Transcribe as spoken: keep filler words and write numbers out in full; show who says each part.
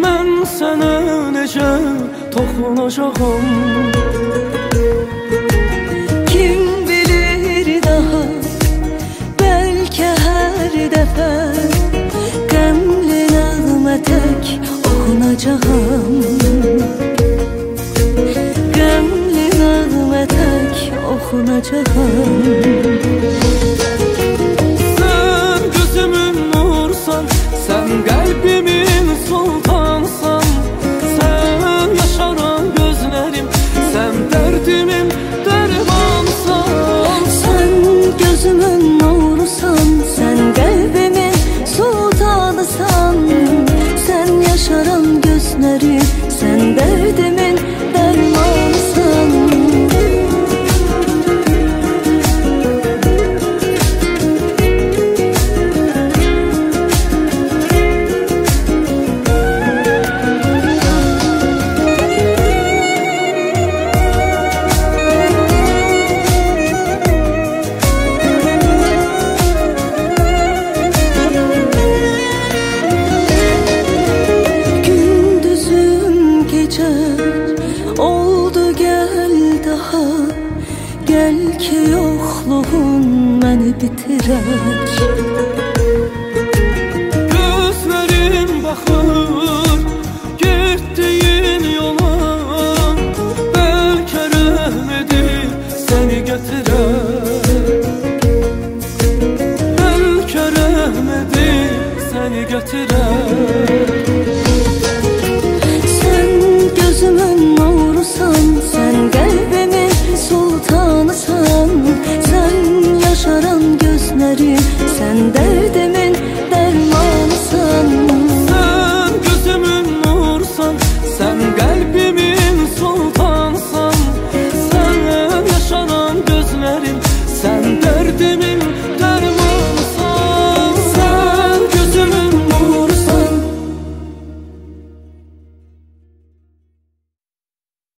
Speaker 1: Mən sənə necə toxunacağam?
Speaker 2: Kim bilir daha, bəlkə hər dəfə qəmli nəğmə tək oxunacağam. Qəmli nəğmə tək oxunacağam.
Speaker 1: Sən gözümün nursan, sən qəlbimin sultansan. Sən yaşaran gözlərim, sən dərdimin dərmansan.
Speaker 2: Sən gözümün nurusan, sən qəlbimin sultanısan. Sən yaşaran gözlərim, sən dərdimin dərmansan. Oldu gel daha, gel ki yoxluğun məni bitirər.
Speaker 1: Gözlərim baxır getdiyin yola, bəlkə rəhm edib səni gətirər. Bəlkə rəhm edib səni gətirər.